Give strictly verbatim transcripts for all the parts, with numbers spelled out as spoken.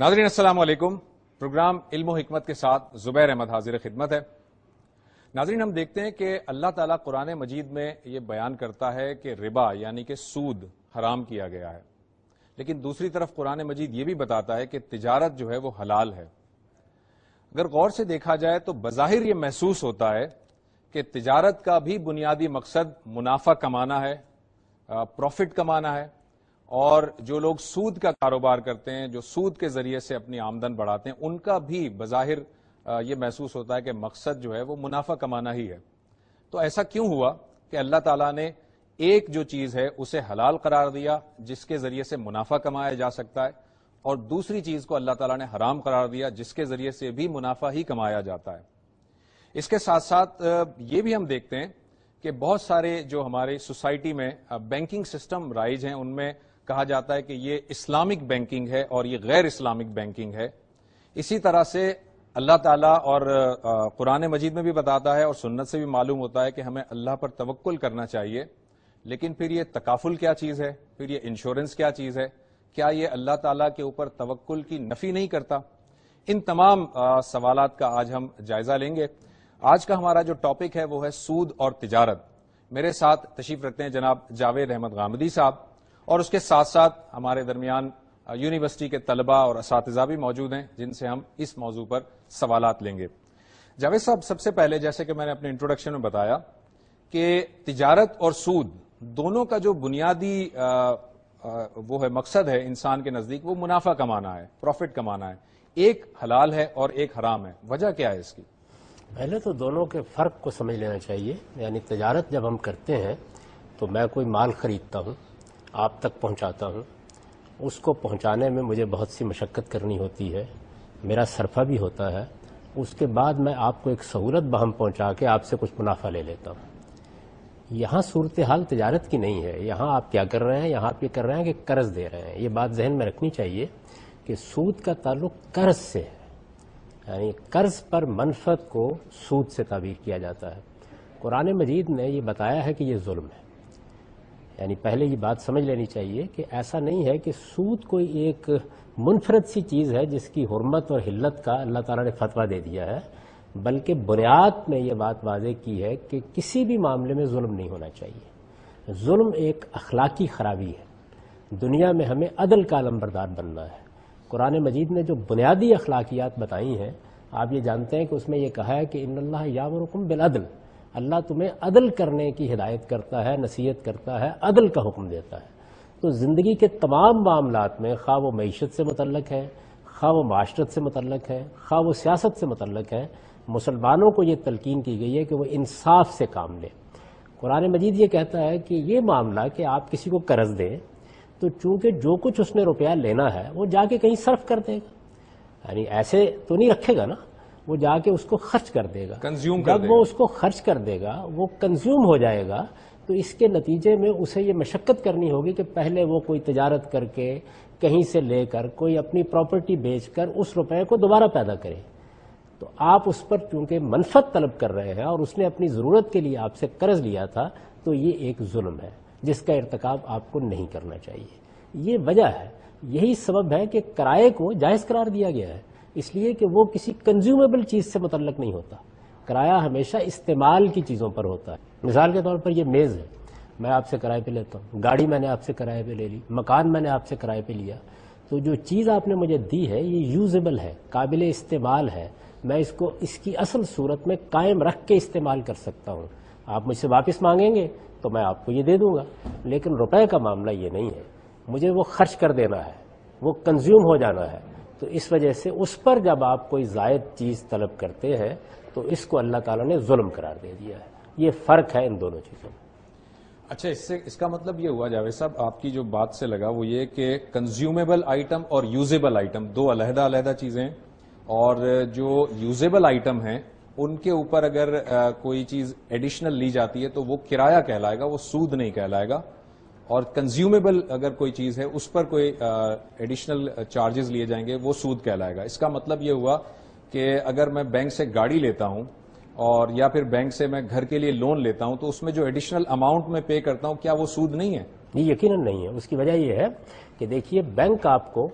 ناظرین السلام علیکم. پروگرام علم و حکمت کے ساتھ زبیر احمد حاضر خدمت ہے. ناظرین ہم دیکھتے ہیں کہ اللہ تعالیٰ قرآن مجید میں یہ بیان کرتا ہے کہ ربا یعنی کہ سود حرام کیا گیا ہے، لیکن دوسری طرف قرآن مجید یہ بھی بتاتا ہے کہ تجارت جو ہے وہ حلال ہے. اگر غور سے دیکھا جائے تو بظاہر یہ محسوس ہوتا ہے کہ تجارت کا بھی بنیادی مقصد منافع کمانا ہے، پروفٹ کمانا ہے، اور جو لوگ سود کا کاروبار کرتے ہیں، جو سود کے ذریعے سے اپنی آمدن بڑھاتے ہیں، ان کا بھی بظاہر یہ محسوس ہوتا ہے کہ مقصد جو ہے وہ منافع کمانا ہی ہے. تو ایسا کیوں ہوا کہ اللہ تعالیٰ نے ایک جو چیز ہے اسے حلال قرار دیا جس کے ذریعے سے منافع کمایا جا سکتا ہے، اور دوسری چیز کو اللہ تعالیٰ نے حرام قرار دیا جس کے ذریعے سے بھی منافع ہی کمایا جاتا ہے. اس کے ساتھ ساتھ یہ بھی ہم دیکھتے ہیں کہ بہت سارے جو ہماری سوسائٹی میں بینکنگ سسٹم رائج ہیں ان میں کہا جاتا ہے کہ یہ اسلامک بینکنگ ہے اور یہ غیر اسلامک بینکنگ ہے. اسی طرح سے اللہ تعالیٰ اور قرآن مجید میں بھی بتاتا ہے اور سنت سے بھی معلوم ہوتا ہے کہ ہمیں اللہ پر توکل کرنا چاہیے، لیکن پھر یہ تکافل کیا چیز ہے، پھر یہ انشورنس کیا چیز ہے، کیا یہ اللہ تعالیٰ کے اوپر توکل کی نفی نہیں کرتا؟ ان تمام سوالات کا آج ہم جائزہ لیں گے. آج کا ہمارا جو ٹاپک ہے وہ ہے سود اور تجارت. میرے ساتھ تشریف رکھتے ہیں جناب جاوید احمد غامدی صاحب، اور اس کے ساتھ ساتھ ہمارے درمیان یونیورسٹی کے طلباء اور اساتذہ بھی موجود ہیں جن سے ہم اس موضوع پر سوالات لیں گے. جاوید صاحب، سب سے پہلے جیسے کہ میں نے اپنے انٹروڈکشن میں بتایا کہ تجارت اور سود دونوں کا جو بنیادی آ, آ, وہ ہے مقصد ہے انسان کے نزدیک، وہ منافع کمانا ہے، پروفٹ کمانا ہے. ایک حلال ہے اور ایک حرام ہے، وجہ کیا ہے اس کی؟ پہلے تو دونوں کے فرق کو سمجھ لینا چاہیے. یعنی تجارت جب ہم کرتے ہیں تو میں کوئی مال خریدتا ہوں، آپ تک پہنچاتا ہوں، اس کو پہنچانے میں مجھے بہت سی مشقت کرنی ہوتی ہے، میرا صرفہ بھی ہوتا ہے. اس کے بعد میں آپ کو ایک سہولت بہم پہنچا کے آپ سے کچھ منافع لے لیتا ہوں. یہاں صورتحال تجارت کی نہیں ہے. یہاں آپ کیا کر رہے ہیں؟ یہاں آپ یہ کر رہے ہیں کہ قرض دے رہے ہیں. یہ بات ذہن میں رکھنی چاہیے کہ سود کا تعلق قرض سے ہے، یعنی قرض پر منفعت کو سود سے تعبیر کیا جاتا ہے. قرآن مجید نے یہ بتایا ہے کہ یہ ظلم ہے. یعنی پہلے یہ بات سمجھ لینی چاہیے کہ ایسا نہیں ہے کہ سود کوئی ایک منفرد سی چیز ہے جس کی حرمت اور حلت کا اللہ تعالیٰ نے فتویٰ دے دیا ہے، بلکہ بنیاد میں یہ بات واضح کی ہے کہ کسی بھی معاملے میں ظلم نہیں ہونا چاہیے. ظلم ایک اخلاقی خرابی ہے. دنیا میں ہمیں عدل کا علمبردار بننا ہے. قرآن مجید نے جو بنیادی اخلاقیات بتائی ہیں، آپ یہ جانتے ہیں کہ اس میں یہ کہا ہے کہ ان اللہ یامرکم بالعدل، اللہ تمہیں عدل کرنے کی ہدایت کرتا ہے، نصیحت کرتا ہے، عدل کا حکم دیتا ہے. تو زندگی کے تمام معاملات میں، خواہ وہ معیشت سے متعلق ہے، خواہ وہ معاشرت سے متعلق ہے، خواہ وہ سیاست سے متعلق ہے، مسلمانوں کو یہ تلقین کی گئی ہے کہ وہ انصاف سے کام لیں. قرآن مجید یہ کہتا ہے کہ یہ معاملہ کہ آپ کسی کو قرض دیں تو چونکہ جو کچھ اس نے روپیہ لینا ہے وہ جا کے کہیں صرف کر دے گا، یعنی ایسے تو نہیں رکھے گا نا، وہ جا کے اس کو خرچ کر دے گا. کنزیوم کر دے جب گا. وہ اس کو خرچ کر دے گا، وہ کنزیوم ہو جائے گا، تو اس کے نتیجے میں اسے یہ مشقت کرنی ہوگی کہ پہلے وہ کوئی تجارت کر کے کہیں سے لے کر کوئی اپنی پراپرٹی بیچ کر اس روپے کو دوبارہ پیدا کرے. تو آپ اس پر چونکہ منفعت طلب کر رہے ہیں اور اس نے اپنی ضرورت کے لیے آپ سے قرض لیا تھا، تو یہ ایک ظلم ہے جس کا ارتکاب آپ کو نہیں کرنا چاہیے. یہ وجہ ہے، یہی سبب ہے کہ کرائے کو جائز قرار دیا گیا ہے، اس لیے کہ وہ کسی کنزیومیبل چیز سے متعلق نہیں ہوتا. کرایہ ہمیشہ استعمال کی چیزوں پر ہوتا ہے. مثال کے طور پر یہ میز ہے، میں آپ سے کرائے پہ لیتا ہوں، گاڑی میں نے آپ سے کرائے پہ لے لی، مکان میں نے آپ سے کرائے پہ لیا. تو جو چیز آپ نے مجھے دی ہے یہ یوزیبل ہے، قابل استعمال ہے، میں اس کو اس کی اصل صورت میں قائم رکھ کے استعمال کر سکتا ہوں. آپ مجھ سے واپس مانگیں گے تو میں آپ کو یہ دے دوں گا، لیکن روپے کا معاملہ یہ نہیں ہے. مجھے وہ خرچ کر دینا ہے، وہ کنزیوم ہو جانا ہے. تو اس وجہ سے اس پر جب آپ کوئی زائد چیز طلب کرتے ہیں تو اس کو اللہ تعالیٰ نے ظلم قرار دے دیا ہے. یہ فرق ہے ان دونوں چیزوں میں. اچھا، اس سے اس کا مطلب یہ ہوا جاوید صاحب، آپ کی جو بات سے لگا وہ یہ کہ کنزیومیبل آئٹم اور یوزیبل آئٹم دو علیحدہ علیحدہ چیزیں، اور جو یوزیبل آئٹم ہیں ان کے اوپر اگر کوئی چیز ایڈیشنل لی جاتی ہے تو وہ کرایہ کہلائے گا، وہ سود نہیں کہلائے گا. اور کنزیومیبل اگر کوئی چیز ہے اس پر کوئی ایڈیشنل چارجز لیے جائیں گے وہ سود کہلائے گا. اس کا مطلب یہ ہوا کہ اگر میں بینک سے گاڑی لیتا ہوں اور یا پھر بینک سے میں گھر کے لیے لون لیتا ہوں تو اس میں جو ایڈیشنل اماؤنٹ میں پے کرتا ہوں کیا وہ سود نہیں ہے؟ یہ یقیناً نہیں ہے. اس کی وجہ یہ ہے کہ دیکھیے، بینک آپ کو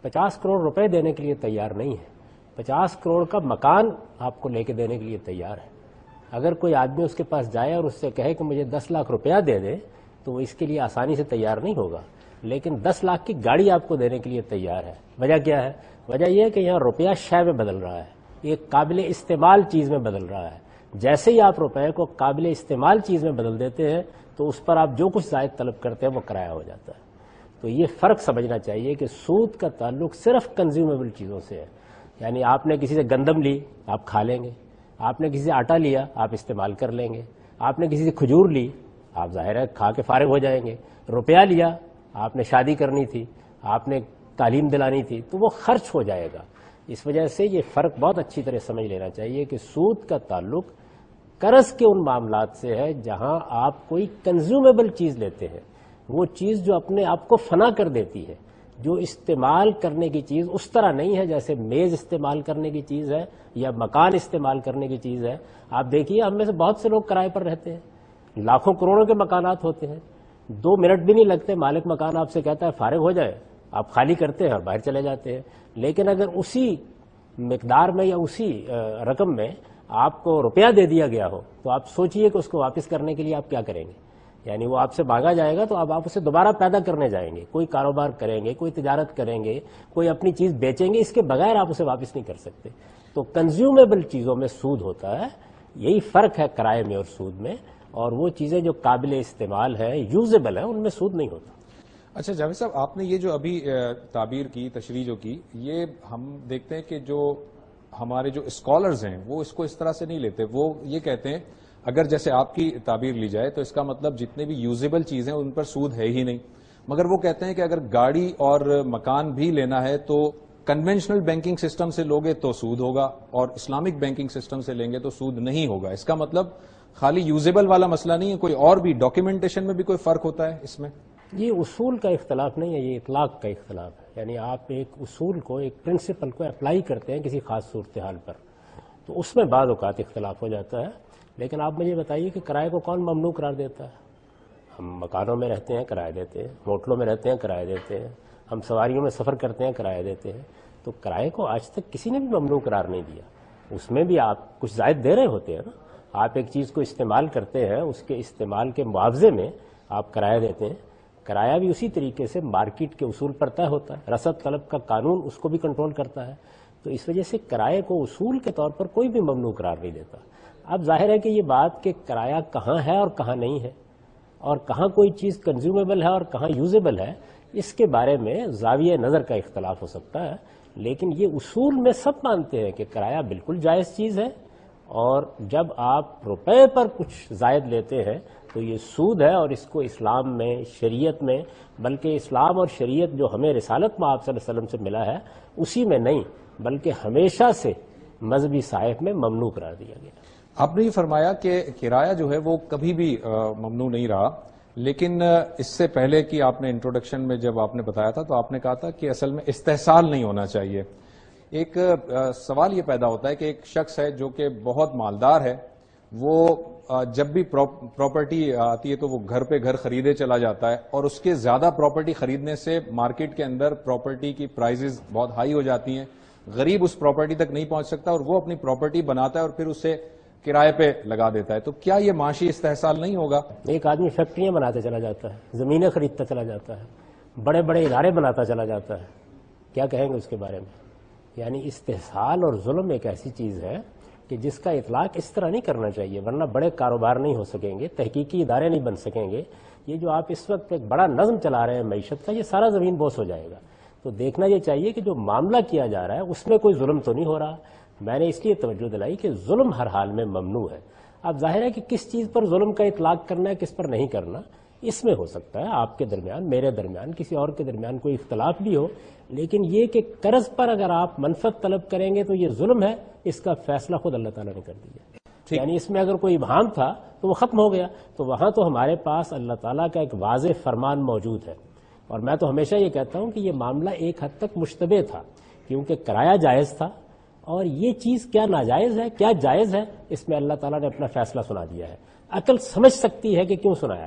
پچاس کروڑ روپے دینے کے لیے تیار نہیں ہے، پچاس کروڑ کا مکان آپ کو لے کے دینے کے لیے تیار ہے۔ اگر کوئی آدمی اس کے پاس جائے اور اس سے کہے کہ مجھے دس لاکھ روپیہ دے دے تو وہ اس کے لیے آسانی سے تیار نہیں ہوگا، لیکن دس لاکھ کی گاڑی آپ کو دینے کے لیے تیار ہے۔ وجہ کیا ہے؟ وجہ یہ ہے کہ یہاں روپیہ شے میں بدل رہا ہے، ایک قابل استعمال چیز میں بدل رہا ہے۔ جیسے ہی آپ روپے کو قابل استعمال چیز میں بدل دیتے ہیں تو اس پر آپ جو کچھ زائد طلب کرتے ہیں وہ کرایہ ہو جاتا ہے۔ تو یہ فرق سمجھنا چاہیے کہ سود کا تعلق صرف کنزیومیبل چیزوں سے ہے، یعنی آپ نے کسی سے گندم لی آپ کھا لیں گے، آپ نے کسی سے آٹا لیا آپ استعمال کر لیں گے، آپ نے کسی سے کھجور لی آپ ظاہر ہے کھا کے فارغ ہو جائیں گے، روپیہ لیا آپ نے شادی کرنی تھی، آپ نے تعلیم دلانی تھی تو وہ خرچ ہو جائے گا۔ اس وجہ سے یہ فرق بہت اچھی طرح سمجھ لینا چاہیے کہ سود کا تعلق قرض کے ان معاملات سے ہے جہاں آپ کوئی کنزیومیبل چیز لیتے ہیں، وہ چیز جو اپنے آپ کو فنا کر دیتی ہے، جو استعمال کرنے کی چیز اس طرح نہیں ہے جیسے میز استعمال کرنے کی چیز ہے یا مکان استعمال کرنے کی چیز ہے۔ آپ دیکھیے ہم میں سے بہت سے لوگ کرائے پر رہتے ہیں، لاکھوں کروڑوں کے مکانات ہوتے ہیں، دو منٹ بھی نہیں لگتے مالک مکان آپ سے کہتا ہے فارغ ہو جائے، آپ خالی کرتے ہیں اور باہر چلے جاتے ہیں۔ لیکن اگر اسی مقدار میں یا اسی رقم میں آپ کو روپیہ دے دیا گیا ہو تو آپ سوچئے کہ اس کو واپس کرنے کے لیے آپ کیا کریں گے، یعنی وہ آپ سے مانگا جائے گا تو اب آپ اسے دوبارہ پیدا کرنے جائیں گے، کوئی کاروبار کریں گے، کوئی تجارت کریں گے، کوئی اپنی چیز بیچیں گے، اس کے بغیر آپ اسے واپس نہیں کر سکتے۔ تو کنزیومیبل چیزوں میں سود ہوتا ہے، یہی فرق ہے کرائے میں اور سود میں، اور وہ چیزیں جو قابل استعمال ہے یوزیبل ہیں ان میں سود نہیں ہوتا۔ اچھا جاوید صاحب، آپ نے یہ جو ابھی تعبیر کی، تشریح جو کی، یہ ہم دیکھتے ہیں کہ جو ہمارے جو اسکالرز ہیں وہ اس کو اس طرح سے نہیں لیتے، وہ یہ کہتے ہیں اگر جیسے آپ کی تعبیر لی جائے تو اس کا مطلب جتنے بھی یوزیبل چیزیں ان پر سود ہے ہی نہیں، مگر وہ کہتے ہیں کہ اگر گاڑی اور مکان بھی لینا ہے تو کنونشنل بینکنگ سسٹم سے لوگے تو سود ہوگا اور اسلامک بینکنگ سسٹم سے لیں گے تو سود نہیں ہوگا۔ اس کا مطلب خالی یوزیبل والا مسئلہ نہیں ہے، کوئی اور بھی ڈاکیومنٹیشن میں بھی کوئی فرق ہوتا ہے اس میں؟ یہ اصول کا اختلاف نہیں ہے، یہ اطلاق کا اختلاف ہے، یعنی آپ ایک اصول کو، ایک پرنسپل کو اپلائی کرتے ہیں کسی خاص صورتحال پر تو اس میں بعض اوقات اختلاف ہو جاتا ہے۔ لیکن آپ مجھے بتائیے کہ کرائے کو کون ممنوع قرار دیتا ہے؟ ہم مکانوں میں رہتے ہیں کرائے دیتے ہیں، ہوٹلوں میں رہتے ہیں کرائے دیتے ہیں، ہم سواریوں میں سفر کرتے ہیں کرائے دیتے ہیں، تو کرائے کو آج تک کسی نے بھی ممنوع قرار نہیں دیا۔ اس میں بھی آپ کچھ زائد دے رہے ہوتے ہیں نا، آپ ایک چیز کو استعمال کرتے ہیں، اس کے استعمال کے معاوضے میں آپ کرایہ دیتے ہیں۔ کرایہ بھی اسی طریقے سے مارکیٹ کے اصول پر طے ہوتا ہے، رسد طلب کا قانون اس کو بھی کنٹرول کرتا ہے، تو اس وجہ سے کرائے کو اصول کے طور پر کوئی بھی ممنوع قرار نہیں دیتا۔ اب ظاہر ہے کہ یہ بات کہ کرایہ کہاں ہے اور کہاں نہیں ہے، اور کہاں کوئی چیز کنزیومیبل ہے اور کہاں یوزیبل ہے، اس کے بارے میں زاویہ نظر کا اختلاف ہو سکتا ہے، لیکن یہ اصول میں سب مانتے ہیں کہ کرایہ بالکل جائز چیز ہے، اور جب آپ روپے پر کچھ زائد لیتے ہیں تو یہ سود ہے، اور اس کو اسلام میں، شریعت میں، بلکہ اسلام اور شریعت جو ہمیں رسالت میں آپ صلی اللہ علیہ وسلم سے ملا ہے اسی میں نہیں بلکہ ہمیشہ سے مذہبی صحائف میں ممنوع قرار دیا گیا۔ آپ نے یہ فرمایا کہ کرایہ جو ہے وہ کبھی بھی ممنوع نہیں رہا، لیکن اس سے پہلے کی آپ نے انٹروڈکشن میں جب آپ نے بتایا تھا تو آپ نے کہا تھا کہ اصل میں استحصال نہیں ہونا چاہیے۔ ایک سوال یہ پیدا ہوتا ہے کہ ایک شخص ہے جو کہ بہت مالدار ہے، وہ جب بھی پراپرٹی آتی ہے تو وہ گھر پہ گھر خریدے چلا جاتا ہے، اور اس کے زیادہ پراپرٹی خریدنے سے مارکیٹ کے اندر پراپرٹی کی پرائزز بہت ہائی ہو جاتی ہیں، غریب اس پراپرٹی تک نہیں پہنچ سکتا اور وہ اپنی پراپرٹی بناتا ہے اور پھر اسے کرائے پہ لگا دیتا ہے۔ تو کیا یہ معاشی استحصال نہیں ہوگا؟ ایک آدمی فیکٹریاں بناتے چلا جاتا ہے، زمینیں خریدتا چلا جاتا ہے، بڑے بڑے ادارے بناتا چلا جاتا ہے، کیا کہیں گے اس کے بارے میں؟ یعنی استحصال اور ظلم ایک ایسی چیز ہے کہ جس کا اطلاق اس طرح نہیں کرنا چاہیے، ورنہ بڑے کاروبار نہیں ہو سکیں گے، تحقیقی ادارے نہیں بن سکیں گے۔ یہ جو آپ اس وقت ایک بڑا نظم چلا رہے ہیں معیشت کا، یہ سارا زمین بوس ہو جائے گا۔ تو دیکھنا یہ چاہیے کہ جو معاملہ کیا جا رہا ہے اس میں کوئی ظلم تو نہیں ہو رہا۔ میں نے اس لیے توجہ دلائی کہ ظلم ہر حال میں ممنوع ہے۔ اب ظاہر ہے کہ کس چیز پر ظلم کا اطلاق کرنا ہے، کس پر نہیں کرنا، اس میں ہو سکتا ہے آپ کے درمیان، میرے درمیان، کسی اور کے درمیان کوئی اختلاف بھی ہو، لیکن یہ کہ قرض پر اگر آپ منفعت طلب کریں گے تو یہ ظلم ہے، اس کا فیصلہ خود اللہ تعالیٰ نے کر دیا۔ یعنی اس میں اگر کوئی ابہام تھا تو وہ ختم ہو گیا، تو وہاں تو ہمارے پاس اللہ تعالیٰ کا ایک واضح فرمان موجود ہے۔ اور میں تو ہمیشہ یہ کہتا ہوں کہ یہ معاملہ ایک حد تک مشتبہ تھا، کیونکہ کرایہ جائز تھا، اور یہ چیز کیا ناجائز ہے کیا جائز ہے، اس میں اللہ تعالیٰ نے اپنا فیصلہ سنا دیا ہے۔ عقل سمجھ سکتی ہے کہ کیوں سنایا ہے،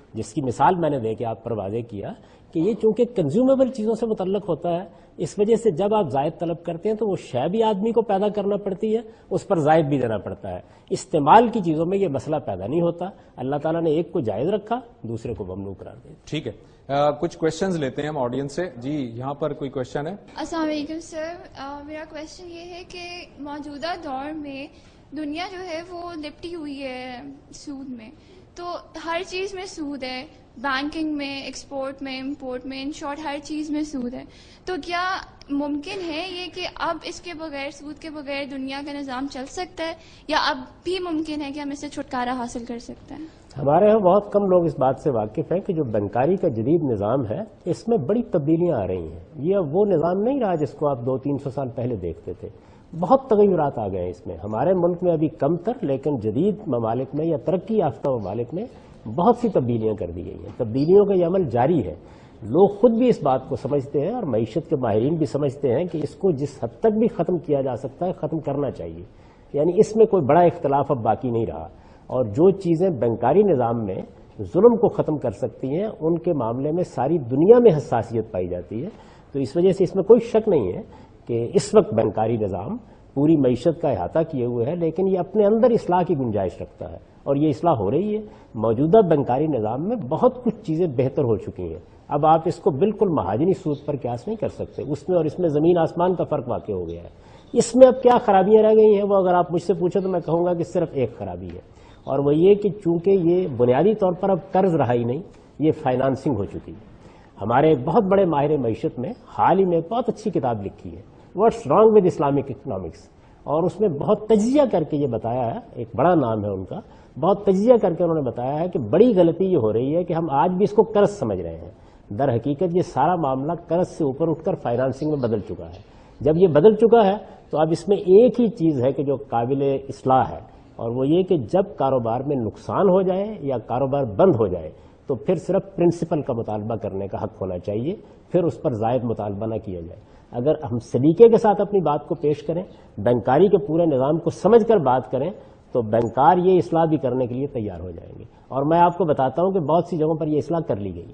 جس کی مثال میں نے دے کے آپ پر واضح کیا کہ یہ چونکہ کنزیومیبل چیزوں سے متعلق ہوتا ہے، اس وجہ سے جب آپ زائد طلب کرتے ہیں تو وہ شے بھی آدمی کو پیدا کرنا پڑتی ہے، اس پر زائد بھی دینا پڑتا ہے. استعمال کی چیزوں میں یہ مسئلہ پیدا نہیں ہوتا. اللہ تعالیٰ نے ایک کو جائز رکھا، دوسرے کو ممنوع قرار دیا. ٹھیک ہے، کچھ کوشچنز لیتے ہیں ہم آڈینس سے. جی یہاں پر کوئی کوشچن ہے؟ السلام علیکم سر، میرا کوشچن یہ ہے کہ موجودہ دور میں دنیا جو ہے وہ لپٹی ہوئی ہے سود میں، تو ہر چیز میں سود ہے، بینکنگ میں، ایکسپورٹ میں، امپورٹ میں، ان شارٹ ہر چیز میں سود ہے. تو کیا ممکن ہے یہ کہ اب اس کے بغیر، سود کے بغیر دنیا کا نظام چل سکتا ہے، یا اب بھی ممکن ہے کہ ہم اس سے چھٹکارا حاصل کر سکتے ہیں؟ ہمارے ہاں بہت کم لوگ اس بات سے واقف ہیں کہ جو بینکاری کا جدید نظام ہے اس میں بڑی تبدیلیاں آ رہی ہیں. یہ اب وہ نظام نہیں رہا جس کو آپ دو تین سو سال پہلے دیکھتے تھے. بہت تغیرات آ گئے ہیں اس میں. ہمارے ملک میں ابھی کم تر، لیکن جدید ممالک میں یا ترقی یافتہ ممالک میں بہت سی تبدیلیاں کر دی گئی ہیں. تبدیلیوں کا یہ عمل جاری ہے. لوگ خود بھی اس بات کو سمجھتے ہیں اور معیشت کے ماہرین بھی سمجھتے ہیں کہ اس کو جس حد تک بھی ختم کیا جا سکتا ہے ختم کرنا چاہیے. یعنی اس میں کوئی بڑا اختلاف اب باقی نہیں رہا. اور جو چیزیں بینکاری نظام میں ظلم کو ختم کر سکتی ہیں ان کے معاملے میں ساری دنیا میں حساسیت پائی جاتی ہے. تو اس وجہ سے اس میں کوئی شک نہیں ہے کہ اس وقت بینکاری نظام پوری معیشت کا احاطہ کیے ہوئے ہے، لیکن یہ اپنے اندر اصلاح کی گنجائش رکھتا ہے اور یہ اصلاح ہو رہی ہے. موجودہ بینکاری نظام میں بہت کچھ چیزیں بہتر ہو چکی ہیں. اب آپ اس کو بالکل مہاجنی سود پر قیاس نہیں کر سکتے. اس میں اور اس میں زمین آسمان کا فرق واقع ہو گیا ہے. اس میں اب کیا خرابیاں رہ گئی ہیں وہ اگر آپ مجھ سے پوچھیں تو میں کہوں گا کہ صرف ایک خرابی ہے، اور وہ یہ کہ چونکہ یہ بنیادی طور پر اب قرض رہا ہی نہیں، یہ فائنانسنگ ہو چکی ہے. ہمارے ایک بہت بڑے ماہر معیشت میں حال ہی میں ایک بہت اچھی کتاب لکھی ہے، what's wrong with Islamic economics, اور اس میں بہت تجزیہ کر کے یہ بتایا ہے. ایک بڑا نام ہے ان کا. بہت تجزیہ کر کے انہوں نے بتایا ہے کہ بڑی غلطی یہ ہو رہی ہے کہ ہم آج بھی اس کو قرض سمجھ رہے ہیں. در حقیقت یہ سارا معاملہ قرض سے اوپر اٹھ کر فائنانسنگ میں بدل چکا ہے. جب یہ بدل چکا ہے تو اب اس میں ایک ہی چیز ہے کہ جو قابل اصلاح ہے، اور وہ یہ کہ جب کاروبار میں نقصان ہو جائے یا کاروبار بند ہو جائے تو پھر صرف پرنسپل کا مطالبہ کرنے کا حق ہونا چاہیے، پھر اس پر زائد مطالبہ نہ کیا جائے. اگر ہم سلیقے کے ساتھ اپنی بات کو پیش کریں، بینکاری کے پورے نظام کو سمجھ کر بات کریں، تو بینکار یہ اصلاح بھی کرنے کے لیے تیار ہو جائیں گے. اور میں آپ کو بتاتا ہوں کہ بہت سی جگہوں پر یہ اصلاح کر لی گئی.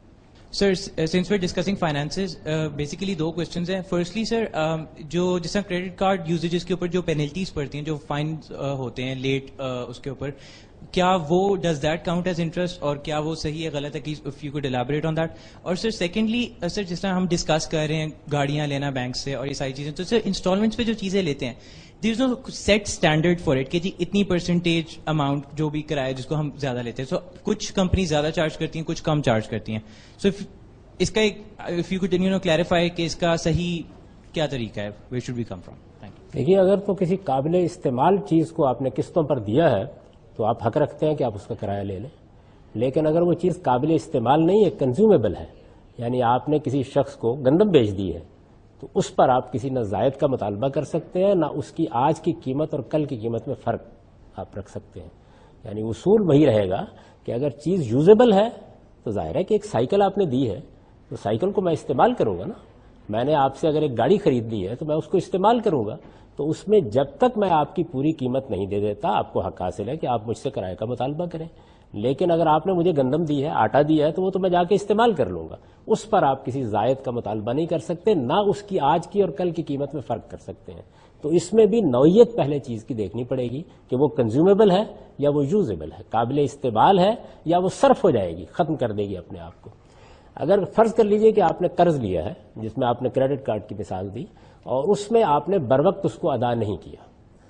Sir since we discussing finances, basically دو کوشچنز ہیں. فرسٹلی سر، جو جس طرح کریڈٹ کارڈ یوزیجز کے اوپر جو پینلٹیز پڑتی ہیں، جو فائن ہوتے ہیں لیٹ، اس کے اوپر کیا وہ does that count as interest, اور کیا وہ صحیح ہے غلط ہے؟ If you could elaborate on that. اور سر سیکنڈلی سر، جس طرح ہم ڈسکس کر رہے ہیں گاڑیاں لینا بینک سے اور یہ ساری چیزیں، تو سر انسٹالمنٹس پہ جو چیزیں لیتے ہیں there is no set standard for it کہ جی اتنی پرسنٹیج اماؤنٹ جو بھی کرایہ جس کو ہم زیادہ لیتے ہیں. سو کچھ کمپنی زیادہ چارج کرتی ہیں، کچھ کم چارج کرتی ہیں. سو اس کا ایک if you could you know clarify کہ اس کا صحیح کیا طریقہ ہے، where should we come from? Thank you. دیکھیے، اگر تو کسی قابل استعمال چیز کو آپ نے قسطوں پر دیا ہے تو آپ حق رکھتے ہیں کہ آپ اس کا کرایہ لے لیں. لیکن اگر وہ چیز قابل استعمال نہیں ہے، کنزیومیبل ہے، یعنی آپ نے کسی شخص کو گندم بیچ دی ہے، تو اس پر آپ کسی نہ زائد کا مطالبہ کر سکتے ہیں، نہ اس کی آج کی قیمت اور کل کی قیمت میں فرق آپ رکھ سکتے ہیں. یعنی اصول وہی رہے گا کہ اگر چیز یوزیبل ہے تو ظاہر ہے کہ ایک سائیکل آپ نے دی ہے تو سائیکل کو میں استعمال کروں گا نا. میں نے آپ سے اگر ایک گاڑی خرید لی ہے تو میں اس کو استعمال کروں گا. تو اس میں جب تک میں آپ کی پوری قیمت نہیں دے دیتا، آپ کو حق حاصل ہے کہ آپ مجھ سے کرایہ کا مطالبہ کریں. لیکن اگر آپ نے مجھے گندم دی ہے، آٹا دیا ہے، تو وہ تو میں جا کے استعمال کر لوں گا. اس پر آپ کسی زائد کا مطالبہ نہیں کر سکتے، نہ اس کی آج کی اور کل کی قیمت میں فرق کر سکتے ہیں. تو اس میں بھی نوعیت پہلے چیز کی دیکھنی پڑے گی کہ وہ کنزیومیبل ہے یا وہ یوزیبل ہے، قابل استعمال ہے یا وہ صرف ہو جائے گی، ختم کر دے گی اپنے آپ کو. اگر فرض کر لیجئے کہ آپ نے قرض لیا ہے، جس میں آپ نے کریڈٹ کارڈ کی مثال دی، اور اس میں آپ نے بر وقت اس کو ادا نہیں کیا.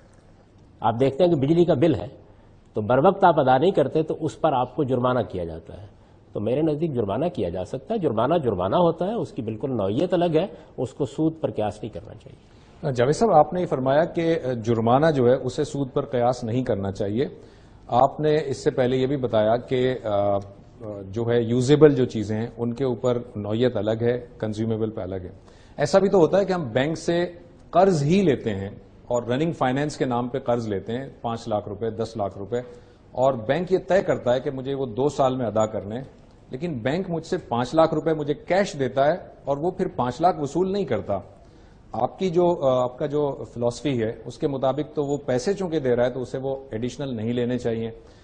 آپ دیکھتے ہیں کہ بجلی کا بل ہے تو بر وقت آپ ادا نہیں کرتے تو اس پر آپ کو جرمانہ کیا جاتا ہے. تو میرے نزدیک جرمانہ کیا جا سکتا ہے. جرمانہ جرمانہ ہوتا ہے، اس کی بالکل نوعیت الگ ہے، اس کو سود پر قیاس نہیں کرنا چاہیے. جاوید صاحب، آپ نے یہ فرمایا کہ جرمانہ جو ہے اسے سود پر قیاس نہیں کرنا چاہیے. آپ نے اس سے پہلے یہ بھی بتایا کہ جو ہے یوزیبل جو چیزیں ہیں ان کے اوپر نوعیت الگ ہے، کنزیومیبل پہ الگ ہے. ایسا بھی تو ہوتا ہے کہ ہم بینک سے قرض ہی لیتے ہیں اور رننگ فائنینس کے نام پہ قرض لیتے ہیں، پانچ لاکھ روپے، دس لاکھ روپے، اور بینک یہ طے کرتا ہے کہ مجھے وہ دو سال میں ادا کرنے، لیکن بینک مجھ سے پانچ لاکھ روپے مجھے کیش دیتا ہے اور وہ پھر پانچ لاکھ وصول نہیں کرتا. آپ کی جو آپ کا جو فلسفی ہے اس کے مطابق تو وہ پیسے چونکہ دے رہا ہے تو اسے وہ ایڈیشنل نہیں لینے چاہیے.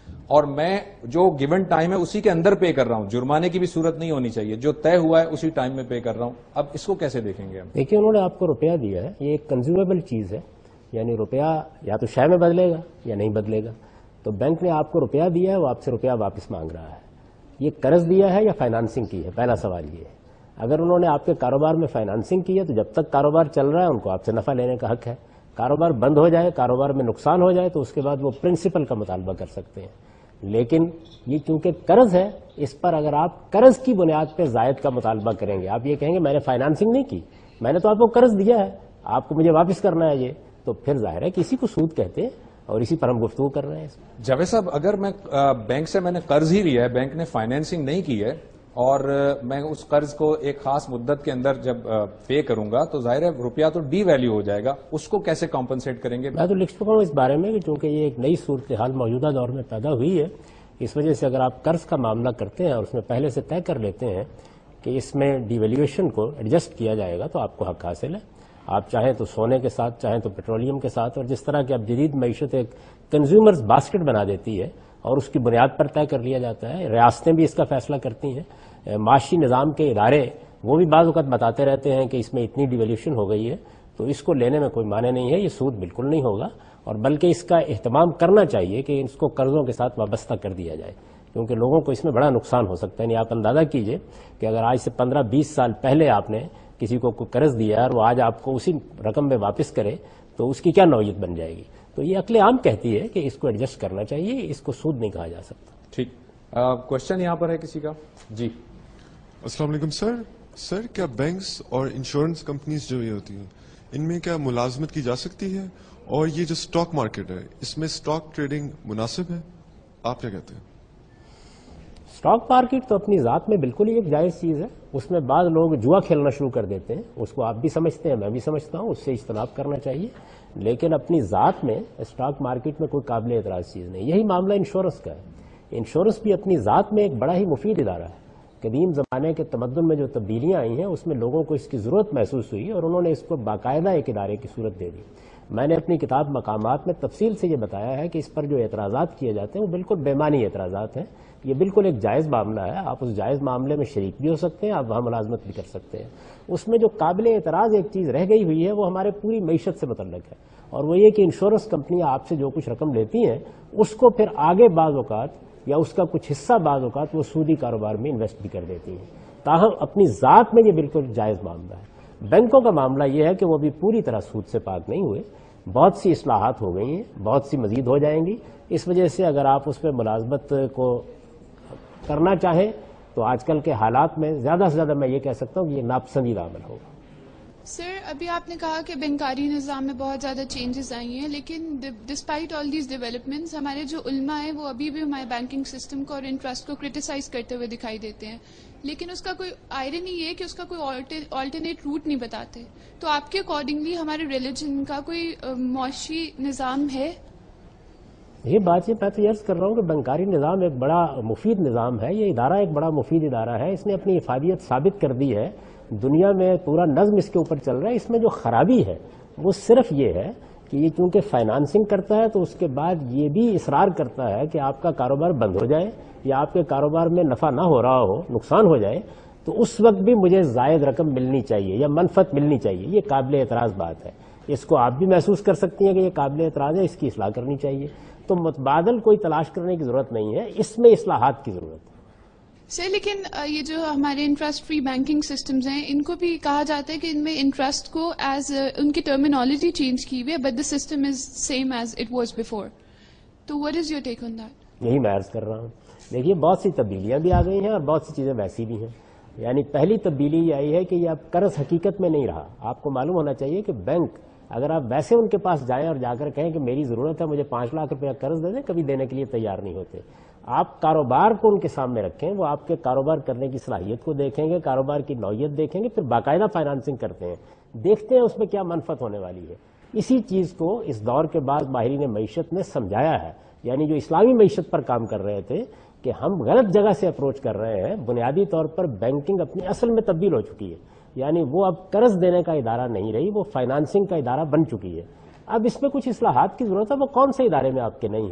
اور میں جو گیون ٹائم ہے اسی کے اندر پے کر رہا ہوں, جرمانے کی بھی صورت نہیں ہونی چاہیے, جو طے ہوا ہے اسی ٹائم میں پے کر رہا ہوں. اب اس کو کیسے دیکھیں گے ہم؟ دیکھیے انہوں نے آپ کو روپیہ دیا ہے, یہ ایک کنزیومیبل چیز ہے, یعنی روپیہ یا تو شے میں بدلے گا یا نہیں بدلے گا. تو بینک نے آپ کو روپیہ دیا ہے, وہ آپ سے روپیہ واپس مانگ رہا ہے. یہ قرض دیا ہے یا فائنانسنگ کی ہے, پہلا سوال یہ ہے. اگر انہوں نے آپ کے کاروبار میں فائنانسنگ کی ہے تو جب تک کاروبار چل رہا ہے ان کو آپ سے نفع لینے کا حق ہے. کاروبار بند ہو جائے, کاروبار میں نقصان ہو جائے تو اس کے بعد وہ پرنسپل کا مطالبہ کر سکتے ہیں. لیکن یہ چونکہ قرض ہے, اس پر اگر آپ قرض کی بنیاد پہ زائد کا مطالبہ کریں گے, آپ یہ کہیں گے میں نے فائنانسنگ نہیں کی, میں نے تو آپ کو قرض دیا ہے, آپ کو مجھے واپس کرنا ہے یہ, تو پھر ظاہر ہے کہ اسی کو سود کہتے ہیں اور اسی پر ہم گفتگو کر رہے ہیں. جاوید صاحب, اگر میں بینک سے میں نے قرض ہی لیا ہے, بینک نے فائنینسنگ نہیں کی ہے, اور میں اس قرض کو ایک خاص مدت کے اندر جب پے کروں گا تو ظاہر ہے روپیہ تو ڈی ویلیو ہو جائے گا, اس کو کیسے کمپنسیٹ کریں گے؟ میں تو لکھ چکا ہوں اس بارے میں کہ چونکہ یہ ایک نئی صورتحال موجودہ دور میں پیدا ہوئی ہے, اس وجہ سے اگر آپ قرض کا معاملہ کرتے ہیں اور اس میں پہلے سے طے کر لیتے ہیں کہ اس میں ڈی ویلیویشن کو ایڈجسٹ کیا جائے گا تو آپ کو حق حاصل ہے. آپ چاہیں تو سونے کے ساتھ, چاہیں تو پیٹرولیم کے ساتھ, اور جس طرح کی اب جدید معیشت ایک کنزیومرز باسکٹ بنا دیتی ہے اور اس کی بنیاد پر طے کر لیا جاتا ہے. ریاستیں بھی اس کا فیصلہ کرتی ہیں, معاشی نظام کے ادارے وہ بھی بعض اوقات بتاتے رہتے ہیں کہ اس میں اتنی ڈیویلیوشن ہو گئی ہے, تو اس کو لینے میں کوئی معنی نہیں ہے. یہ سود بالکل نہیں ہوگا, اور بلکہ اس کا اہتمام کرنا چاہیے کہ اس کو قرضوں کے ساتھ وابستہ کر دیا جائے, کیونکہ لوگوں کو اس میں بڑا نقصان ہو سکتا ہے. یعنی آپ اندازہ کیجئے کہ اگر آج سے پندرہ بیس سال پہلے آپ نے کسی کو کوئی قرض دیا اور وہ آج آپ کو اسی رقم میں واپس کرے تو اس کی کیا نوعیت بن جائے گی. تو یہ عقل عام کہتی ہے کہ اس کو ایڈجسٹ کرنا چاہیے, اس کو سود نہیں کہا جا سکتا. ٹھیک, کوشچن یہاں پر ہے کسی کا؟ جی السلام علیکم سر. سر کیا بینکس اور انشورنس کمپنیز جو یہ ہوتی ہیں ان میں کیا ملازمت کی جا سکتی ہے, اور یہ جو اسٹاک مارکیٹ ہے اس میں اسٹاک ٹریڈنگ مناسب ہے, آپ کیا کہتے ہیں؟ اسٹاک مارکیٹ تو اپنی ذات میں بالکل ہی ایک جائز چیز ہے. اس میں بعض لوگ جوا کھیلنا شروع کر دیتے ہیں, اس کو آپ بھی سمجھتے ہیں, میں بھی سمجھتا ہوں, اس سے اجتناب کرنا چاہیے. لیکن اپنی ذات میں اسٹاک مارکیٹ میں کوئی قابل اعتراض چیز نہیں. یہی معاملہ انشورنس کا ہے. انشورنس بھی اپنی ذات میں ایک بڑا ہی مفید ادارہ ہے. قدیم زمانے کے تمدن میں جو تبدیلیاں آئی ہیں اس میں لوگوں کو اس کی ضرورت محسوس ہوئی اور انہوں نے اس کو باقاعدہ ایک ادارے کی صورت دے دی. میں نے اپنی کتاب مقامات میں تفصیل سے یہ بتایا ہے کہ اس پر جو اعتراضات کیے جاتے ہیں وہ بالکل بے معنی اعتراضات ہیں. یہ بالکل ایک جائز معاملہ ہے, آپ اس جائز معاملے میں شریک بھی ہو سکتے ہیں, آپ وہاں ملازمت بھی کر سکتے ہیں. اس میں جو قابل اعتراض ایک چیز رہ گئی ہوئی ہے وہ ہمارے پوری معیشت سے متعلق ہے, اور وہ یہ کہ انشورنس کمپنیاں آپ سے جو کچھ رقم لیتی ہیں اس کو پھر آگے بعض اوقات یا اس کا کچھ حصہ بعض اوقات وہ سودی کاروبار میں انویسٹ بھی کر دیتی ہیں. تاہم اپنی ذات میں یہ بالکل جائز معاملہ ہے. بینکوں کا معاملہ یہ ہے کہ وہ بھی پوری طرح سود سے پاک نہیں ہوئے, بہت سی اصلاحات ہو گئی ہیں, بہت سی مزید ہو جائیں گی. اس وجہ سے اگر آپ اس میں ملازمت کو کرنا چاہیں تو آج کل کے حالات میں زیادہ سے زیادہ میں یہ کہہ سکتا ہوں کہ یہ ناپسندیدہ عمل ہوگا. سر ابھی آپ نے کہا کہ بینکاری نظام میں بہت زیادہ چینجز آئی ہیں, لیکن ڈسپائٹ آل دیز ڈیولپمنٹس ہمارے جو علماء ہیں وہ ابھی بھی ہمارے بینکنگ سسٹم کو اور انٹرسٹ کو کرٹیسائز کرتے ہوئے دکھائی دیتے ہیں. لیکن اس کا کوئی آئرنی یہ ہے کہ اس کا کوئی آلٹرنیٹ روٹ نہیں بتاتے. تو آپ کے اکارڈنگلی ہمارے ریلیجن کا کوئی معاشی نظام ہے؟ یہ بات یہ میں تو عرض کر رہا ہوں کہ بینکاری نظام ایک بڑا مفید نظام ہے. یہ ادارہ ایک بڑا مفید ادارہ ہے, اس نے اپنی افادیت ثابت کر دی ہے. دنیا میں پورا نظم اس کے اوپر چل رہا ہے. اس میں جو خرابی ہے وہ صرف یہ ہے کہ یہ چونکہ فائنانسنگ کرتا ہے تو اس کے بعد یہ بھی اصرار کرتا ہے کہ آپ کا کاروبار بند ہو جائے یا آپ کے کاروبار میں نفع نہ ہو رہا ہو, نقصان ہو جائے, تو اس وقت بھی مجھے زائد رقم ملنی چاہیے یا منفعت ملنی چاہیے. یہ قابل اعتراض بات ہے. اس کو آپ بھی محسوس کر سکتی ہیں کہ یہ قابل اعتراض ہے, اس کی اصلاح کرنی چاہیے. تو متبادل کوئی تلاش کرنے کی ضرورت نہیں ہے, اس میں اصلاحات کی ضرورت ہے. سر لیکن یہ جو ہمارے انٹرسٹ فری بینکنگ سسٹمز ہیں ان کو بھی کہا جاتا ہے کہ ان میں انٹرسٹ کو ایز ان کی ٹرمینالوجی چینج کی ہوئی ہے, but the system is same as it was before. تو what is your take on that? یہی میں عرض کر رہا ہوں. دیکھیے بہت سی تبدیلیاں بھی آ گئی ہیں اور بہت سی چیزیں ویسی بھی ہیں. یعنی پہلی تبدیلی یہ آئی ہے کہ یہ اب قرض حقیقت میں نہیں رہا. آپ کو معلوم ہونا چاہیے کہ بینک اگر آپ ویسے ان کے پاس جائیں اور جا کر کہیں کہ میری ضرورت ہے, مجھے پانچ لاکھ روپیہ قرض دے دیں, کبھی دینے کے لیے تیار نہیں ہوتے. آپ کاروبار کو ان کے سامنے رکھیں, وہ آپ کے کاروبار کرنے کی صلاحیت کو دیکھیں گے, کاروبار کی نوعیت دیکھیں گے, پھر باقاعدہ فائنانسنگ کرتے ہیں, دیکھتے ہیں اس میں کیا منفعت ہونے والی ہے. اسی چیز کو اس دور کے بعد ماہرین معیشت نے سمجھایا ہے. یعنی جو اسلامی معیشت پر کام کر رہے تھے کہ ہم غلط جگہ سے اپروچ کر رہے ہیں. بنیادی طور پر بینکنگ اپنی اصل میں تبدیل ہو چکی ہے. یعنی وہ اب قرض دینے کا ادارہ نہیں رہی, وہ فائنانسنگ کا ادارہ بن چکی ہے. اب اس میں کچھ اصلاحات کی ضرورت ہے. وہ کون سے ادارے میں آپ کے نہیں ہے؟